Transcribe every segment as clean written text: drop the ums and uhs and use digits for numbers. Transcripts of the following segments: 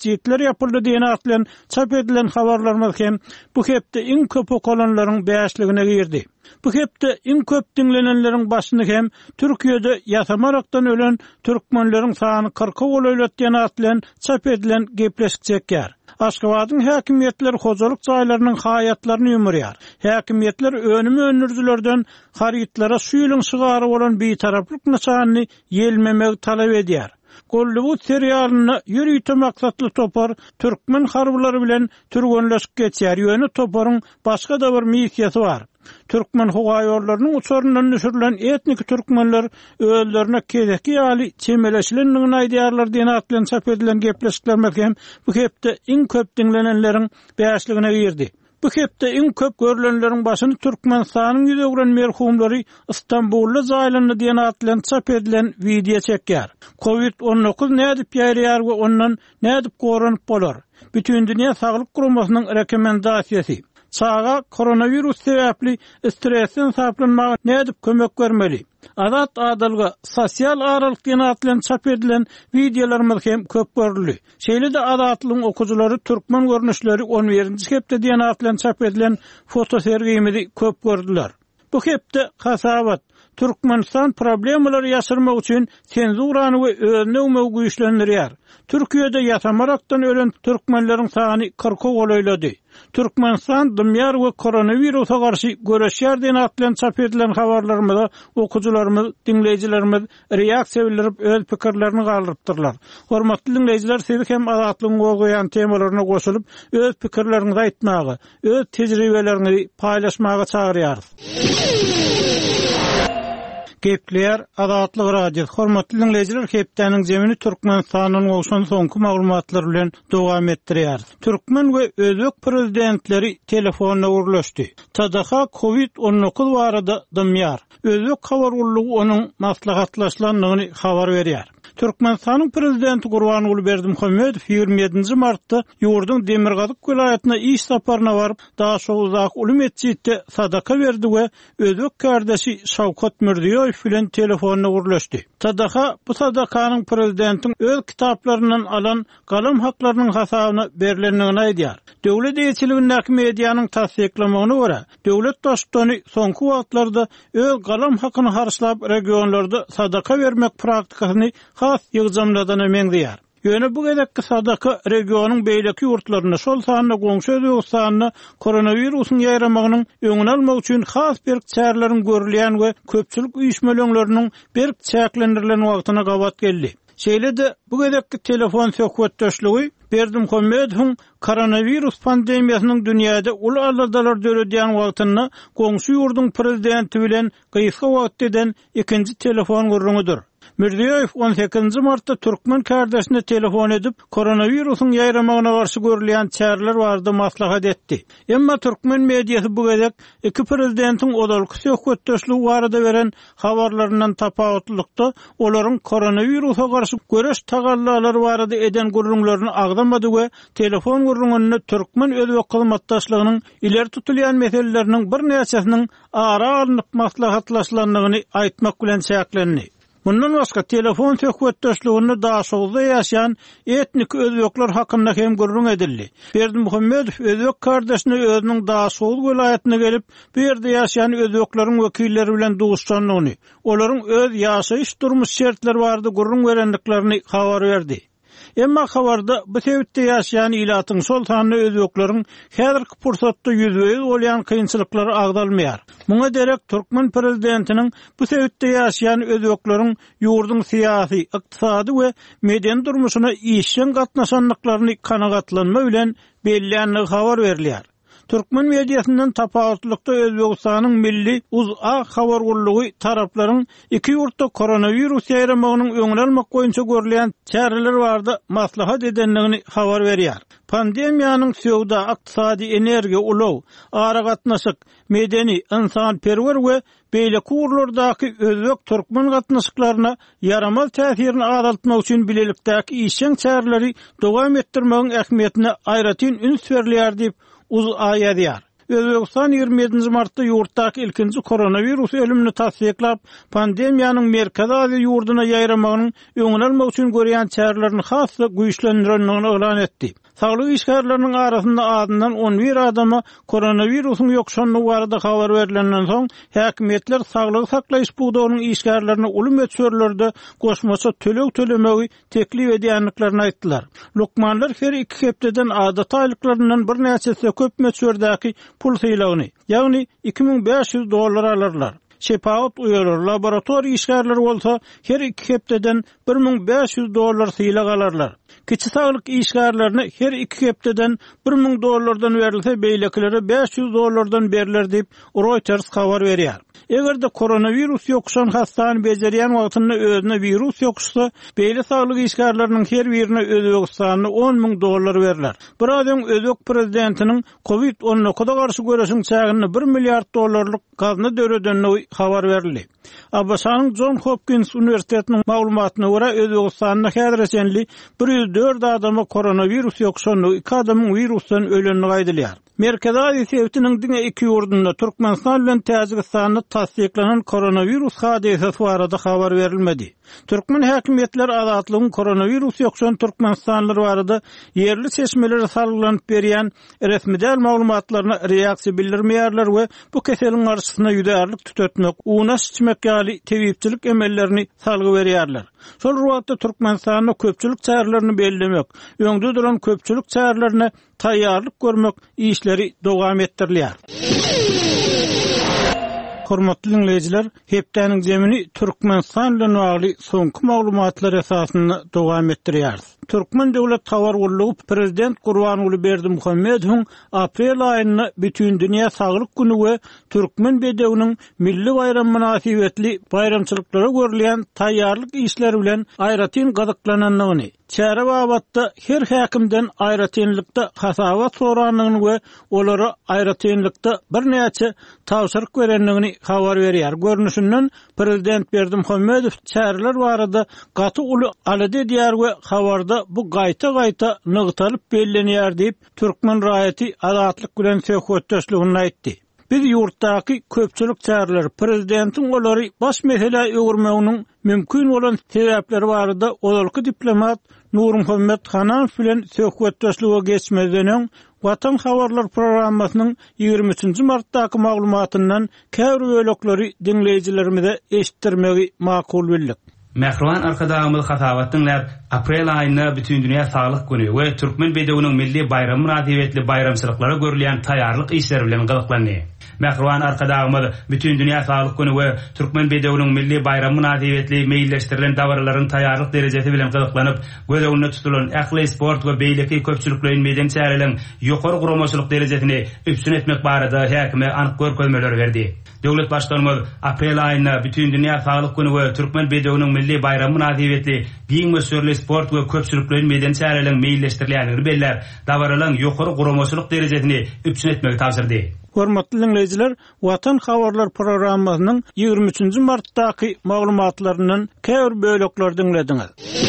mescitler yapıldı diýen atlan çap edilen habarlarymyz hem bu hepde iň köp olanlaryň bäşligine girdi. Bu hepde iň köp dinlenenleriň başyny hem Türkiýede ýatamarakdan ölen türkmenleriň sany 40 bolaylat diýen atlan çap edilen gepleşik çekýär. Aşgabatyň häkimetleri hojalyk jaýlarynyň hayatlaryny ýumurýar. Häkimetler önümi önürdilerden harytlara suýulyň şygary bolan beýtaraplyk nişanyny ýelmemek talap edýär. Gollywood serialyny ýürüýte maksatly topar türkmen harbylary bilen türgenleşip geçýär. Ýöne toparyň başga da bir missiýasy bar. Türkmen hogaýorlarynyň uçurundan düşürülen etnik türkmenler öýlerine kedeki ýaly çemeleşilendigini aýdýarlar diýen atlan çap edilen gepleşikler hem bu hepde iň köp dinlenenleriň bäşligine girdi. Bu hepde iň köp görülenleriň başyny Türkmenistanyň ýüzegren merhumlary Istanbulda jaýlandy diýen atlan çap edilen video çekýär. Covid-19 nädip ýaýrýar we ondan nädip goranyp bolar? Bütün dünýä saglyk guramasynyň rekomendasiýasy. Çağa koronavirus sebäpli stresin saplanmagy nädip kömek bermeli? Adat adalga sosial aralyk diýen atlan çap edilen videolarymyz hem köp görüldi. Şeýle de adatlyň okujulary türkmen görnüşleri 11-nji hepde diýen atlan çap edilen foto sergimizi köp gördüler. Bu hepde hasabat Türkmenistan problemalary ýaşyrmak üçin senzurany we özne güýçlendirýär. Türkiýede ýatamarakdan ölen türkmenleriň sany 40 bolaylady. Türkmenistan dünýär we koronawirusa garşy göreşýär diýen atlan çap edilen habarlarymyza okujularymyz, dinleýijilerimiz reaksiýa bildirip öz pikirlerini galdyrypdyrlar. Hormatly dinleýijiler, siz hem adatlyň goýan temalaryna goşulyp öz pikirlerinizi aýtmagy, öz tejribelerinizi paýlaşmagy çagyrýarys. Gepler Adatlyk radio. Hormatly dinleýijiler, hepdeniň jemini Türkmenistanyň bolşan soňky maglumatlary bilen dowam etdirýär. Türkmen we özbek prezidentleri telefonna urlaşdy. Tadaha Covid-19 barada dymýar. Özbek habargullugy onuň maslahatlaşlandygyny habar berýär. Türkmenistanyň prezidenti Gurbanuly Berdimuhammedow 27 martda ýurdun Demirgazyk vilayatyna iş saparyna baryp, daha şowzak uly mescitde sadaka berdi we özbek kardeşi Şawkat Mirziýoýew bilen telefonna urlaşdy. Tadaha bu sadakanyň prezidentiň öz kitaplaryndan alan galam haklarynyň hasabyna berilendigini aýdýar. Döwlet ýetkiligindäki mediýanyň tasdiklamagyna görä, döwlet başçyny soňky wagtlarda öz galam hakyny harçlap regionlarda sadaka bermek praktikasyny has ýygdamladan ömeňdýär. Ýöne bu gedekki sadaka regionyň beýleki ýurtlaryna, şol sanyna goňşy Özbegistanyna koronawirusyň ýaýramagynyň öňüni almak üçin has bir çärelerin görülýän we köpçülik üýtmeleriniň bir çäklendirilen wagtyna gabat geldi. Şeýle de bu gedekki telefon söhbetdeşligi Berdimuhammedowyň koronavirus pandemiýasynyň dünýäde uly aladalar döredýän wagtyna goňşy ýurdun prezidenti bilen gysga wagtdan ikinji telefon gurrungydyr. Mirziýoýew 18 martda türkmen kardeşine telefon edip koronavirusyň ýaýramagyna garşy görülýän çäreler barada maslahat etdi. Emma türkmen mediýasy bu gedek iki prezidentiň odalyk söhbetdeşligi barada beren habarlaryndan tapawatlykda olaryň koronavirusa garşy göreş tagallalary barada eden gurrunlaryny agdamady we telefon gurrungyny türkmen özbek hyzmatdaşlygynyň ileri tutulýan meseleleriniň bir näçesiniň ara alınıp maslahatlaşlandygyny aýtmak bilen çäklendi. Bundan başga telefon söhbetdeşligini daha şowda ýaşaýan etnik özbekler hakynda hem gurrun edildi. Berdimuhammedow özbek kardeşine özüniň daha şowl welaýatyna gelip bu ýerde ýaşaýan özbekleriň wekilleri bilen duguşanlygyny, olaryň öz ýaşaýyş durmuş şertleri barada gurrun berendiklerini habar berdi. Emma habarda bu sebäpde ýaşaýan ilatyň şol sanyny özbekleriň häzirki pursatda ýüzbeýiz bolýan kynçylyklary agdalmaýar. Muňa derek türkmen prezidentiniň bu sebäpde ýaşaýan özbekleriň ýurdun syýasy, ykdysady we medeni durmuşyna işen gatnaşanlyklaryny kanagatlanma bilen belliýänligi habar berilýär. Türkmen mediýasyndan tapawatlykda Özbegistanyň milli uz-a habargullugy taraplaryň iki ýurtda koronavirus ýaýramagynyň öňüni almak boýunça görülýän çäreler barada maslahat edenligini habar berýär. Pandemiýanyň sowda, ykdysady, energiýa, ulaw, ara gatnaşyk, medeni, insanperwer we beýleki urlardaky özbek türkmen gatnaşyklaryna yaramaz täsirini azaltmak üçin bilelikdäki işen çäreleri dowam etdirmegiň ähmiýetine aýratyn üns berilýär diýip uz-a ýazýar. Özbegistan 27 martda ýurtdaky ilkinji koronavirus ölümini tasdiklap, pandemiýanyň Merkezi Aziýa ýurduna ýaýramagynyň öňüne almak üçin görýän çärelerini hasy güýçlendirendigini elan etdi. Saglyk işgärleriniň arasynda adından 11 adama koronavirusyň ýokşanlygy barada habar berilenden soň, häkimetler saglyk saklaýyş buğdawynyň işgärlerini uly meçhörlerde goşmaça tölek tölemegi teklip edýänliklerini aýtdylar. Lukmanlar her 2 hepdeden adat aýlyklaryndan bir näçesi köp meçhördäki pul sylagyny, ýagny $2500 alyrlar. Şepaat uýalar, laboratoriýa işgärleri bolsa her 2 hepdeden $1500 sylag alarlar. Kiçi saglyk işgärlerini her 2 hepdeden $1000 berilse, beýlekilere $500 beriler diýip Reuters habar berýär. Egerde koronavirus ýokşan hastany bejerýän wagtynda özüne virus ýokşsa, beýle saglyk işgärleriniň her birine Özbegistanyň $10,000 berilär. Bir adam Özbek prezidentiniň COVID-19'a garşy göreşiň çägini $1 milyard gazna döredenini habar berildi. Abbasanyň John Hopkins Üniversitetiniň maglumatyna görä, Özbegistanda häzirçenli 104 adama koronavirus ýokşanlygy, 2 adamyň virusdan ölenini gaýdylýar. Merkezi Aziýa sebitiniň diňe 2 ýurdunda Türkmenistan bilen Täjikistanda tasdiklanan koronavirus hadisesi barada habar berilmedi. Türkmen häkimetler azatlygyň koronavirus ýokşan Türkmenistanlylar barada yerli seçmeleri salgylanyp berýän resmi maglumatlaryna reaksiýa bildirmeýärler we bu keseliň garşysyna ýüderlik tutatmak, unaş içmek ýaly tebipçilik emellerini salgy berýärler. Şol ruwatda Türkmenistanyň köpçülik çärelerini bellemek, öňde duran köpçülik çärelerine taýýarlyk görmek işleri dowam etdirilýär. Hormatly dinleyijiler, hepdeniň jemini Türkmenistan bilen bagly soňky maglumatlar esasyny dowam etdirýäris. Türkmen döwlet tawar gurulugy prezident Gurbanuly Berdimuhammedowyň aprel aýyny bütün dünýä saglyk güni we Türkmen bedewiniň milli bayram münasibetli bayramçylyklara görülýän taýýarlyk işleri bilen aýratyn gadyklananlygyny, çäre babatda her häkimden aýratynlykda hasabat soranlygyny we olara aýratynlykda bir näçe tawşyryk berenligini habar berýär. Görnüşinden prezident Berdimuhammedow çäreler barada gaty uly alady edýär we habarda bu gaýta nygtalyp bellenýär diýip Türkmen raýaty azatlyk bilen söhbetdeşligini aýtdy. Biz ýurtdaky köpçülik çäreler prezidentiň olary baş mesele öwürmeginiň mümkin bolan sebäpleri barada olalky diplomat Nurmuhammed Hanan bilen söhbetdeşlige geçmeden Watan Habarlar programmasynyň 23 martdaky maglumatyndan käwr bölekleri dinleyijilerimize eşitdirmegi makul bildik. Mehruan arkadaşımız hasabatynlar aprel aýyna bütün dünýä saglyk güni we Türkmen bedewiniň milli bayramy münasibetli bayramçylyklara görülýän taýýarlyk işleri bilen gyzyklandy. Mehruan arkadaşymyz bütün dünýä saglyk güni we Türkmen bedewiniň milli bayramy münasibetli meýilleşdirilen dawarlaryň taýýarlyk derejesi bilen gyzyklanyp, göz öňünde tutulan ähli sport we beýleki köpçüliklerin meýdan çärelen ýokary guramaçylyk derejesini üpsün etmek barada häkime anyk görkezmeler berdi. Döwlet başkanymyz aprel aýyna bütün dünýä saglyk güni we Türkmen bedewiniň milli bayramy münasibetli giň we sörli sport we köpçüliklerin meýdan çärelen meýilleşdirilýänini belläp, dawarlaryň ýokary guramaçylyk derejesini üpsün etmegi tapşyrdy. Hormatly dinleyijiler, Watan Habarlar programmasynyň 23 martdaky maglumatlarynyň käwr böleklerini dinlediňiz.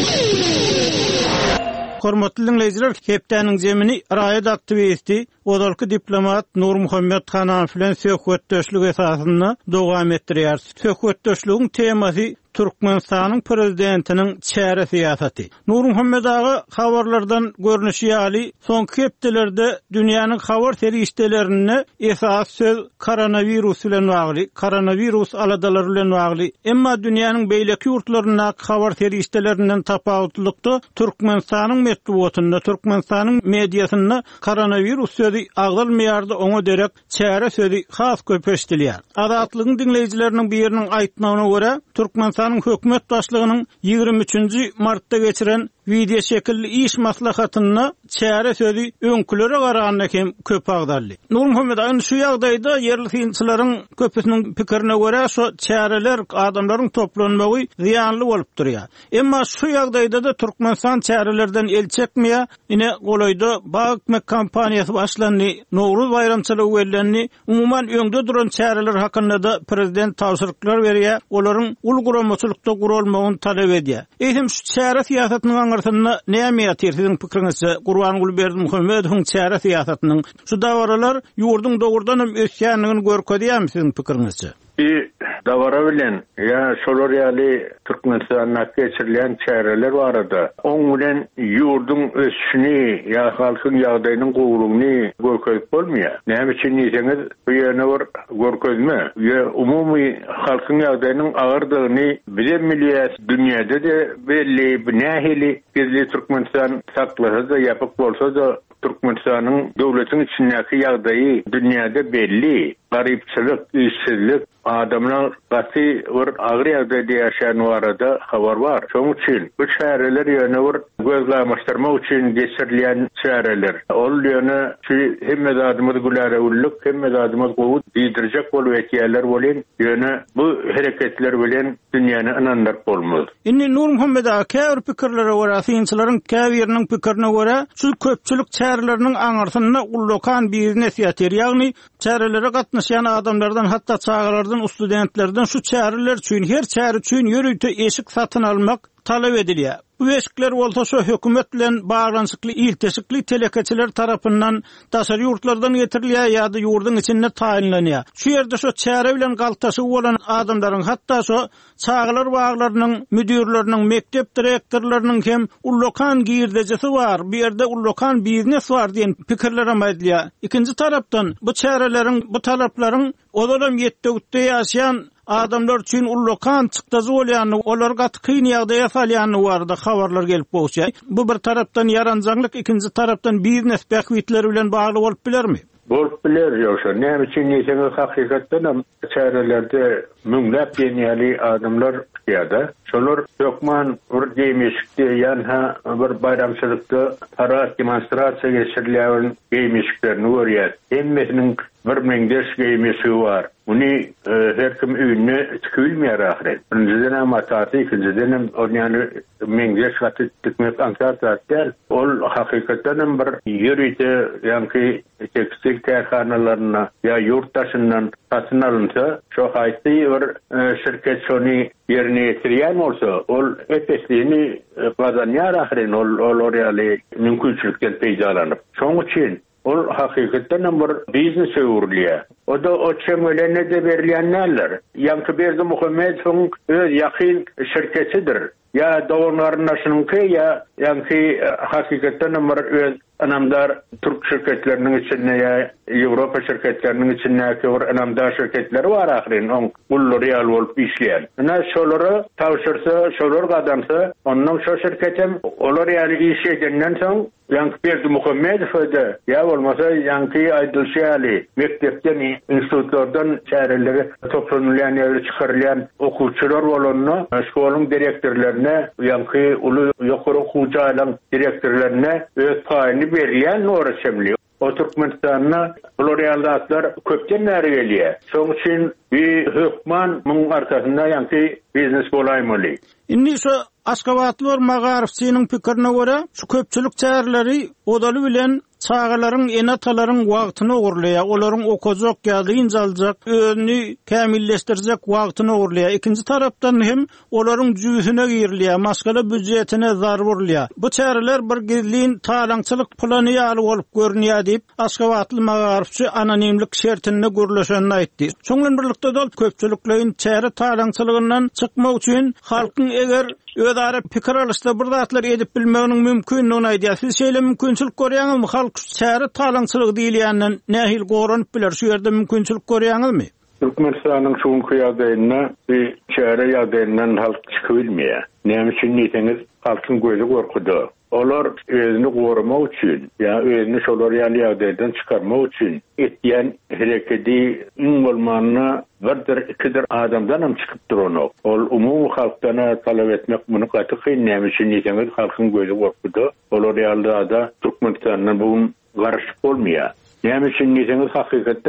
Hormatly dinleyijiler, hepdeniň jemini raýat aktivisti, olalky diplomat Nurmuhammed Hanan bilen söhbetdeşlik esasyny dowam etdirýär. Söhbetdeşligiň temasy Türkmenistanyň prezidentiniň çäre siýasaty. Nurmuhammed aga habarlardan görnüşi ýaly soňky hepdelerde dünýäniň habar serişdelerine esas söz koronavirus bilen bagly, koronavirus aladalary bilen bagly. Emma dünýäniň beýleki ýurtlaryna habar serişdelerinden tapawutlykda Türkmenistanyň medeniýetinde, Türkmenistanyň mediasynda koronavirus sözi agdalmaýardy, oňa derek çäre sözi has köp eşdilýär. Azatlygyň dinleyijileriniň biriniň aýtmagyna görä, Türkmenistan hökümet başlygynyň 23 martda geçiren video şekilli iş maslahatyna çäre sözi öňkülere garaganda hem köp agdarly. Nurmuhammed aýyn şu ýagdaýda yerli synçylaryň köpüsiniň pikirine görä şu çäreler adamlaryň toplanmagy ziýanly bolup durýar. Emma şu ýagdaýda da Türkmenistan çärelerden el çekmeýär. Ine golaýda bagmek kampaniýasy başlandy. Nowruz bayramçylygy wellenni. Umuman öňde duran çäreler hakynda da prezident tawşyryklar berýär. Olaryň ul guramaçylykda gurulmagyny talep edýär. Eýsem şu çäre siýasatynyň aňyrtyna näme ýatyr siziň pikiriňizçe? Gurban Berdimuhammedowyň çäre siýasatynyň şu dawaralar ýurdun dogurdanam ösýänligini görkezýärmi siziň pikiriňizçe? Davara bilen ya şolar ýaly Türkmenistan'a geçirilen çäreler barada. Oň bilen ýurdun ösüşini ya halkyň ýagdaýynyň gowrugyny görkezip bolmaýar. Näme üçin diýseniz, bu ýöne bir görkezme ýa umumy halkyň ýagdaýynyň agyrdygyny bilen millet dünýäde de belli nähili gizli Türkmenistan saklasa da ýapyk bolsa da Türkmenistanyň döwletiň içindäki ýagdaýy dünýäde belli. Garypçylyk, işsizlik, adamlar gaty bir agyr ýagdaýda ýaşaýan barada habar bar. Şoň üçin bu çäreler ýöne bir gözlemleşdirmek üçin geçirilen çäreler. Ol ýöne şu hemme adamyz gulary ulluk, hemme adamyz gowut diýdirjek bolup etýärler bolen ýöne bu hereketler bilen dünýäni inandyryp bolmaz. Inni Nur Muhammed käbir pikirlere görä, synçylaryň käbiriniň pikirine görä, şu köpçülik çäreleriniň aňyrtyna ullokan biznes ýatyr, ýagny çärelere gatnaşan adamlardan hatda çağalardan studentlerden şu çäreler üçin her çäre üçin ýörüýte eşik satyn almak talep edilýär. Bu eşikler bolsa şu hökümet bilen baglanşykly ilteşikli telekeçiler tarapyndan daşary ýurtlardan getirilýär ýa-da ýurdun içinde taýinlenýär. Şu ýerde şu çäre bilen galtaşy bolan adamlaryň hatda şu çağalar baglarynyň müdürleriniň, mektep direktorlarynyň hem ullokan girdejisi bar, bu ýerde ullokan biznes bar diýen pikirler aýdylýar. Ikinji tarapdan bu çäreleriň, bu talaplaryň odaram ýetdegitde ýaşaýan adamlar üçin ullokan çykdazy bolýany, olar gat kyn ýagdaýa salýany barda habarlar gelip bolýar. Bu bir tarapdan yaranjaklyk, ikinji tarapdan biznes bähwitleri bilen bagly bolup bilermi? Bolup biler ýoksa näme üçin diýseniz hakykatdan hem çärelerde müňläp ýeni adamlar ýa-da şolar ýokman bir geýmişikde ýa-da bir bayramçylykda para demonstrasiýa geçirilýän geýmişiklerini görýär. Hemmesiniň bir meňdeş geýmişi bar. Uni her kim öýüne tükülmeýär ahiret. Birinjiden hem ataty, ikinciden hem ýani meňdeş gaty tükmek ankartlar. Ol hakykatdan hem bir ýörüýte ýa-ni tekstil kärhanalaryna ýa ýurtdaşyndan satyn alynsa, şo haýsy bir şirket şonu ýerine ýetirýän bolsa, ol etesini gazanýar ahiret. Ol ýaly mümkinçilikden peýdalanyp. Şoň üçin ol hakykatdan bir biznes öwrülýär. O da o çemelene de berilýänler. Ýa-ni Berdimuhammedowyň öz ýakyn şirketidir. Ya doğumlarındaşınınki ya yani hakikaten öz anamdar Türk şirketlerinin içinde ya Avrupa şirketlerinin içinde ki anamdar şirketleri var ahirin on ullu real olup işleyen. Ne şoları tavşırsa şolar adamsa onun şu şirketim olur yani iş edenden son yani Berdimuhammedow'da ya olmasa yani Aydılşehirli mektepten institutlardan çağrıları toplanılan ya çıkarılan okuyucular olanına şkolun direktörlerine yani ulu yukarı okuyucuların direktörlerine öz payını verilen uğraşamıyor. O Türkmenistan'a Florialdatlar köpten näre gelýär. Şoň üçin bir hökman muň arkasynda ýa-ni biznes bolaýmaly. Indi şu Aşgabatlylar Magarifçynyň pikirine görä, şu köpçülik çäherleri odaly bilen çağalaryň enatalaryň wagtyny ogurlaýar, olaryň okujak ýa-da injaljak, özüni kämilleşdirjek wagtyny ogurlaýar. Ikinji tarapdan hem olaryň jüýsüne girilýär, maskala büdjetine zar bolýar. Bu çäherler bir gizlin talaňçylyk plany ýaly bolup görünýär diýip Aşgabatly Magarifçy anonimlik şertinde gürleşenini aýtdy. Şoňlan birlikde dol köpçüliklerin çähere talaňçylygyndan çykmak üçin halkyň eger ödara pikir alışda bir zatlar edip bilmeginiň mümkinligini aýdýar. Siz şeýle mümkinçilik görýäňizmi? Halk çäre talaňçylyk diýilýänden nähil goranyp biler? Şu ýerde mümkinçilik görýäňizmi? Türkmenistanyň şuňky ýagdaýyna bir çäre ýagdaýyndan halk çykyp bilmeýär. Näme üçin diýseniz, halkyň gözi gorkudy. Olar özünü gorumak üçin, ya özünü şolar ýagdaýdan çykarmak üçin etýän hereketi iň bolmanyna birdir ikidir adamdan hem çykyp duranyp. Ol umumy halkdan talep etmek muny gaty kyn. Näme üçin diýseniz, halkyň gözi gorkudy. Olar ýagdaýda Türkmenistanyň bu garşyk bolmaýar. Näme üçin diýseniz, hakykatdan hem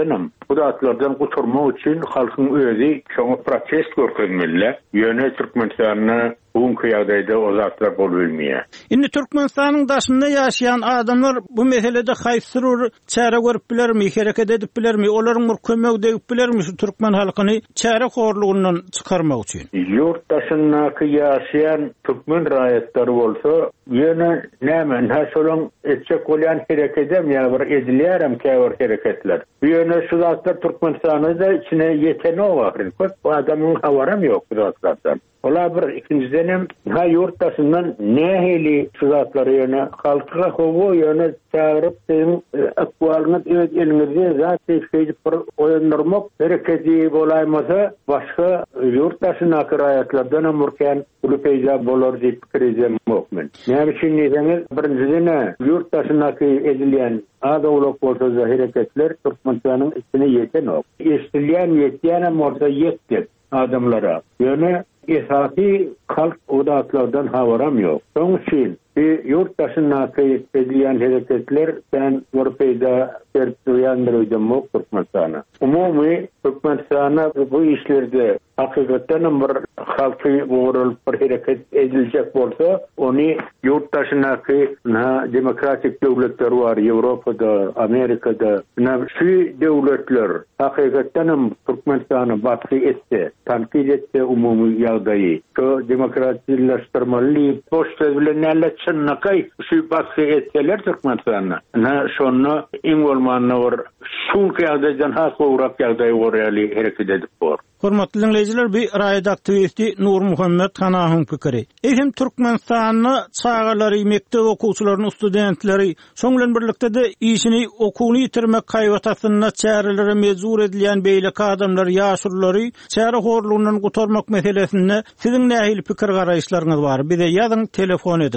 bu zatlardan guturmak için halkın özü şoňa protest görkezmeli. Ýöne Türkmenistanyna bugünkü ýagdaýda o zatlar bolbilmeýär. Indi Türkmenistanyň daşynda ýaşaýan adamlar bu meselede haýsy çäre görüp bilermi, hereket edip bilermi, olaryň bir kömek degip bilermi şu Türkmen halkyny çäre horlugundan çykarmak üçin? Yurt daşyndaky ýaşaýan Türkmen raýatlary bolsa, ýöne näme näşolan etjek bolýan hereketdem ýa-da bir edilýärem käbir hereketler. Bu ýöne şu zatlar Türkmenistanyda içine ýeteni var. Bu adamyň habaram ýok bu zatlardan. Ola bir ikinciden ha yurt daşyndan nähili şu zatlary ýöne halkyga howa ýöne çağırıp senin akwalyny elinize zat edip bir oýandyrmak hereketi bolaýmasa başga yurt daşyndaky raýatlardan amurken bu peýda bolar diýip kirejem mokmen. Näme üçin diýseniz birinciden yurt daşyndaky edilýän adawluk bolsa hereketler Türkmenistanyň içine ýeten ok. Estilýän ýetýän morda ýetdi adamlara. Ýöne esasy halk odatlardan habaram ýok. Şoň üçin yurt daşyndaky edilýän hereketler sen bir peýda ýandyrýardy Türkmenistana. Umumy Türkmenistana bu işlerde hakykatdan bir halky uğralyp bir hereket ediljek bolsa, ony yurt daşyndaky demokratik döwletler bar, Ýewropada, Amerikada, şu döwletler hakykatdan Türkmenistana baskı etse, tanqid etse umumy ýagdaýy, şu demokratikleşdirmeli, poşta bilen näle çynnaky şu baskı etseler Türkmenistana. Şonu iňolmanyna var, şunky ýagdaýdan has gowrak ýagdaý gorýaly hereket edip bor. Hormatly dinleyijiler, bir raýat aktivisti Nur Muhammed Hanahyň pikiri. Ehem Türkmenistanyň çağalary, mektep okuwçylarynyň studentleri şoň bilen birlikde de işini okuwny ýitirmek kaýwatasyna çärelere mejbur edilýän beýleki adamlar, ýaşurlary çäre horlugundan gutarmak meselesinde siziň nähili pikir garaýşlaryňyz bar? Bize ýazyň, telefon edin.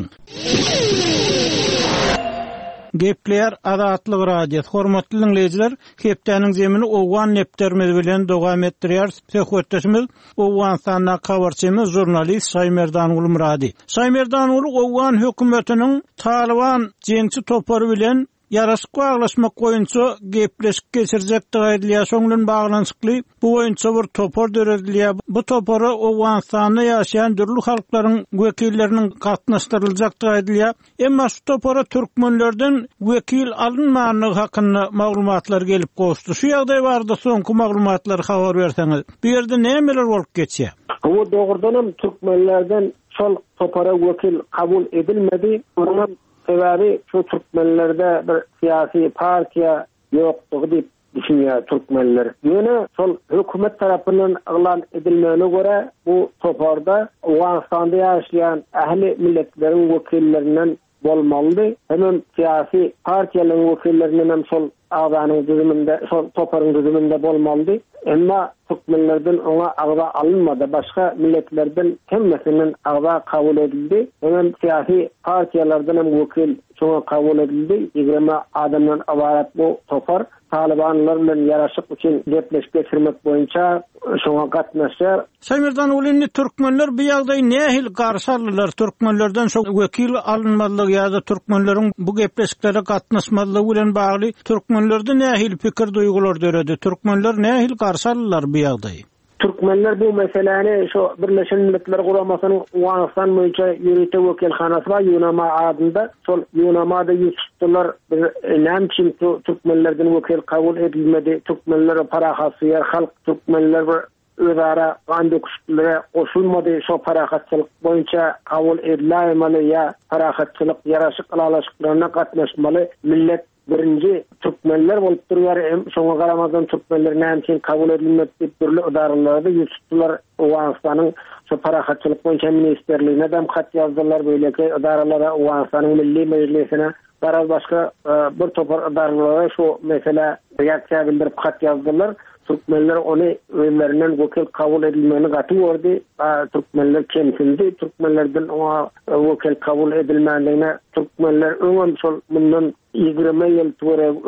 Gepler Azatlyk radiosu. Hormatly dinleyijiler, hepdeniň zemini Owan nepterimiz bilen dowam etdirýär. Söhbetimiz Owan sanna habarçymyz jurnalist Şaýmerdan uly Muradi. Şaýmerdan uly Owan hökümetiniň Taliban jençi topary bilen yaraşyk baglaşmak boýunça gepleşik geçirjekdi aýdylýar. Şoňdan baglanşykly bu boýunça bir topar döredilýär. Bu topara Owganstanda ýaşaýan dürli halklaryň wekilleriniň gatnaşdyryljakdy aýdylýar. Emma şu topara türkmenlerden wekil alınmanyny hakynda maglumatlar gelip goşdy. Şu ýagdaý barada soňky maglumatlar habar berseňiz. Bu ýerde nämeler bolup geçýär? Bu dogrudan türkmenlerden şol topara wekil kabul edilmedi. Onun sebebi şu Türkmenlerde bir siyasi partiya yoktuğu diýip düşünýär Türkmenler. Ýöne şol hökümet tarapyndan elan edilmegine göre bu toparda Owganstanda ýaşaýan ähli milletleriň wekillerinden bolmaly. Hem siyasi partiýalaryň wekillerinden hem şol agzanyň düzüminde, şol toparyň düzüminde bolmaly. Emma Türkmenlerden ona agza alınmadı. Başka milletlerden hemmesinin agza kabul edildi. Hem siyasi partiyalardan hem vekil şoňa kabul edildi. Ýigirme adamdan abarat bu topar. Talibanlar bilen ýaraşyk üçin gepleşip geçirmek boýunça şoňa gatnaşýar. Şaýmerdan uly türkmenler bu ýagdaý nähil garşy aldylar? Türkmenlerden şo wekil alınmalygy ýa-da türkmenleriň bu gepleşiklere gatnaşmalygy bilen bagly türkmenlerde nähil pikir duýgular döredi? Türkmenler nähil garşy aldylar bu ýagdaý? Türkmenler bu meseleni şu Birleşen Milletler Guramasynyň Owganistan boýunça ýürüte wekilhanasy bar, Ýunama adında. Şol Ýunamada ýetişdirler bir näçin türkmenlerden wekil kabul edilmedi. Türkmenler parahasyar halk, türkmenler özara gandy kuşlara goşulmady. Şo parahatçylyk boýunça kabul edilýärmi ýa parahatçylyk ýaraşyk alalaşyklaryna gatnaşmaly millet birinci Türkmenler bolup durýar. Şoňa garamazdan Türkmenler näçin kabul edilmedi diýip türlü idaralary ýetişdirler. Owganstanyň şu parahatçylyk boýunça ministerligine dem hat ýazdylar. Beýleki idaralara Owganstanyň milli meclisine garaz başga bir topar idaralara şu mesele reaksiýa bildirip hat ýazdylar. Türkmenler onu özlerinden wekil kabul edilmegini gaty gördü. Türkmenler kemsildi. Türkmenlerden ona wekil kabul edilmegine Türkmenler öňün şol bundan 20 ýyl töre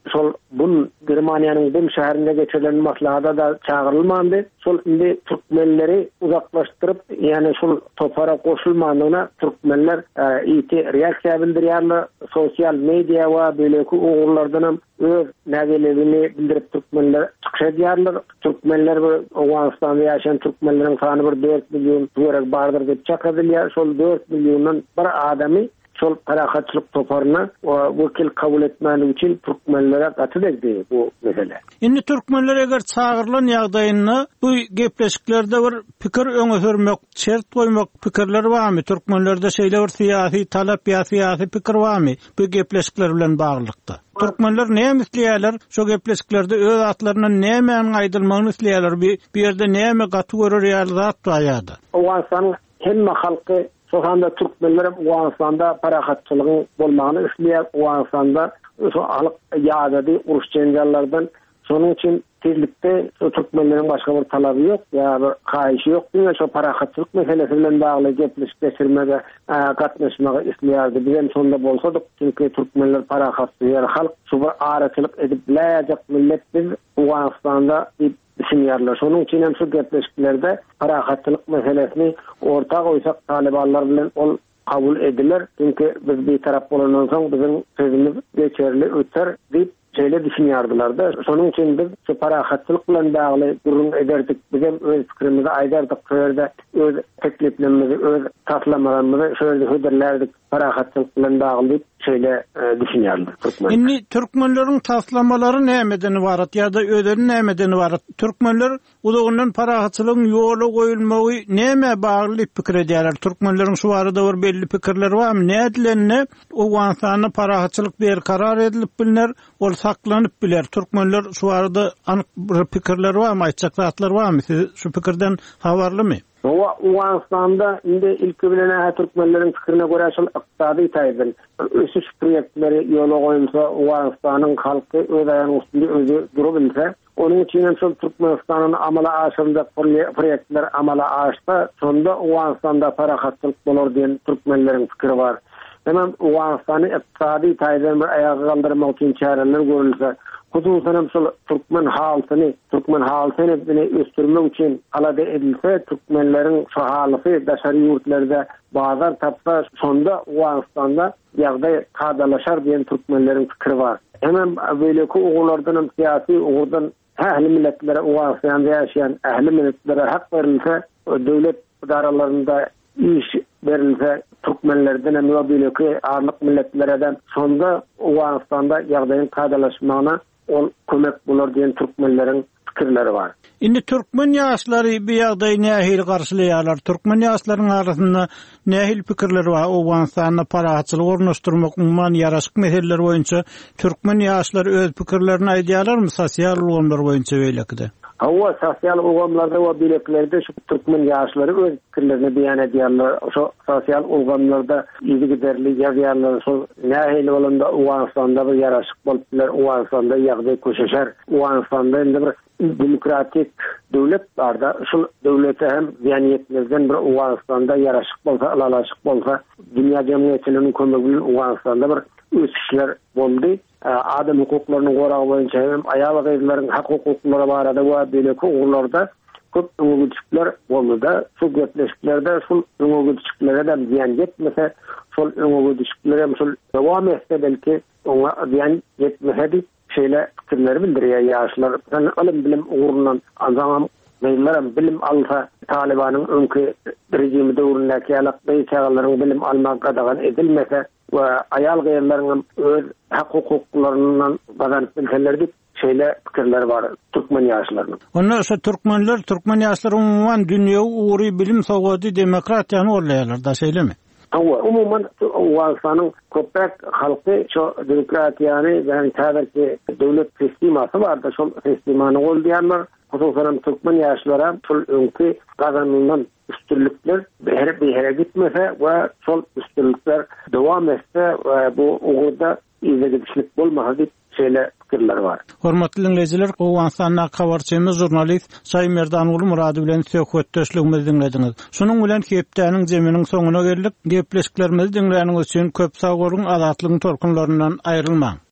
şol bun Germaniýanyň bun şäherinde geçirilen maslahada da çağırılmandy. Şol indi türkmenleri uzaklaştırıp yani şol topara koşulmandygyna türkmenler iti reaksiýa bildirýärler. Sosial media we böleki ugurlardan öz nägelerini bildirip türkmenler çykyş edýärler. Türkmenler Awganistanda ýaşaýan türkmenleriň sany 4 million töwerek bardyr diýip çakadylýar. Şol 4 milliondan bir adamy şol parahatçılık toparına vekil kabul etmeli için Türkmenlere katı dedi bu mesele. Indi Türkmenler eger çağırılan ýagdaýyny bu gepleşiklerde bir pikir öňe sürmek, şert goýmak pikirler barmy? Türkmenlerde şeýle bir siyasi talap ýa siyasi pikir barmy bu gepleşikler bilen baglykda? Türkmenler näme isleýärler? Şo gepleşiklerde öz atlaryna näme aýdylmagyny isleýärler? Bir ýerde näme gaty görýär zat baýady? Awganistanyň hemme halky Sohanda Türkmenler Awganistanda parahatçylygyň bolmagyny isleýär. Awganistanda şu alyk ýa-da uruş janjallardan şonuň üçin tezlikde Türkmenleriň başga bir talaby ýok, ýa bir haýyşy ýok. Diňe şu parahatçylyk meselesi bilen bagly gepleşip geçirmege gatnaşmagy isleýärdi. Bizim sonda bolsadyk, çünki Türkmenler parahatçy ýer halk şu bir araçylyk edip bilýärjek millet biz Awganistanda düşünýärler. Şonuň üçin hem şu gepleşiklerde parahatçylyk meselesini ortak goýsak talibanlar bilen ol kabul ediler. Çünki biz bir tarap bolandan soň bizim sözümüz geçerli öter diýip şeýle düşünýärdiler da. Şonuň üçin biz şu parahatçylyk bilen bagly durun ederdik. Bizim öz pikirimizi aýdardyk, şeýerde öz tekliplerimizi, öz taslamalary şeýle höderlerdik. Parahatçylyk bilen bagly şeýle düşünýärler. Indi türkmenleriň taslamalary nämeden ibarat ýa-da öderin nämeden ibarat? Türkmenler udugundan parahatçylygyň ýoly goýulmagy näme bagly pikir edýärler? Türkmenleriň şu barada bir belli pikirleri barmy? Nädilenne Awganistanyň parahatçylyk berkarar edilip bilinär, ol saklanyp biler. Türkmenler şu barada anyk bir pikirleri barmy? Aýtjak zatlar barmy? Siz şu pikirden habarlymy? Awganistanda indi ilki bilen Türkmenleriň pikirine görä şol ykdysady taýdan ösüş proýektleri ýola goýulsa Awganistanyň halky öz aýagyny üstünde özü durup bilse, onun üçin şol Türkmenistanyň amala aşyrda proýektler amala aşsa, sonda Awganistanda parahatçylyk bolar diýen türkmenleriň pikiri bar. Hemen Awganistany ykdysady taýdan bir aýaga galdyrmak üçin çäreler görülse, hususan şol Türkmen haltyny östürmek üçin alada edilse, Türkmenleriň şu haly daşary ýurtlarda bazar tapsa, sonda Awganistanda ýagdaý kadalaşar diýen türkmenleriň pikiri bar. Hemen beýleki ugurlardan hem siyasi ugurdan ähli milletlere Awganistanda ýaşaýan ähli milletlere hak berilse, döwlet idaralarynda iş berilse, Türkmenlerden hem beýleki arlyk milletlerden sonda Awganistanda ýagdaýyň kadalaşmagyna ol kömek bolar diýen türkmenleriň pikirleri bar. Indi türkmen ýaşlary bu ýagdaýy nähili garşylaýarlar? Türkmen ýaşlaryň arasynda nähili pikirleri bar? Awganistanda parahatçylyk ornaşdyrmak umman ýaraşyk meseleler boýunça türkmen ýaşlary öz pikirlerini aýdýarlarmy sosial ulgamlar boýunça beýlekde? Hawa sosial ulgamlarda we bileklerde şu türkmen ýaşlary öz pikirlerini beýan edýärler. Şu sosial ulgamlarda ýygy giderli ýazýarlar. Şu nähili bolanda Awganistanda bir ýaraşyk bolup biler, Awganistanda ýagdaý köşeşer. Awganistanda indi bir demokratik döwlet barda. Şu döwlete hem ýanyetlerden bir Awganistanda ýaraşyk bolsa, alalaşyk bolsa, dünýä jemgyýetiniň kömegi bilen Awganistanda bir ösüşler boldy. Adam hukuklaryny goragy boýunça hem aýal gyzlaryň hak hukuklary barada we beýleki ugurlarda köp öňüçükler boldy da. Şu gepleşiklerde şol öňüçüklere de ziýan ýetmese, şol öňüçükler hem şol dowam etse belki oňa ziýan ýetmehedi şeýle pikirleri bildirýär ýaşlar. Ilim bilim ugurundan azam meýlerim bilim alsa Talibanyň öňkü rejimi döwründäki alaqdaý çağalaryň bilim almak gadagan edilmese we aýal gyzlaryň öz hak hukuklarynyň bazanyp bilseler dip şeýle pikirler bar türkmen ýaşlarynyň. Onda şu türkmen ýaşlary umumyň dünýä ugury bilim sowgady demokratiýany orlaýarlar da şeýlemi? Umumyň Awganistanyň köpek halky şu demokratiýany ýani täzeki döwlet sistemasy bar da şol sistemany goldaýarlar. Hususan türkmen ýaşlara şol öňkü gazanlygyň üstünlükler behere gitmese ve şol üstünlükler dowam etse ve bu ugurda izledikçilik bolmagy şeýle pikirler bar. Hormatly dinleyijiler, Awganistanyň habarçymyz jurnalist Saýym Merdanuly Murady bilen söhbetdeşligimizi dinlediňiz. Şunuň bilen hepdeniň jeminiň soňuna geldik. Gepleşiklerimizi dinleýäniňiz üçin köp sag bolun, azatlygyň tolkunlaryndan aýrylmaň.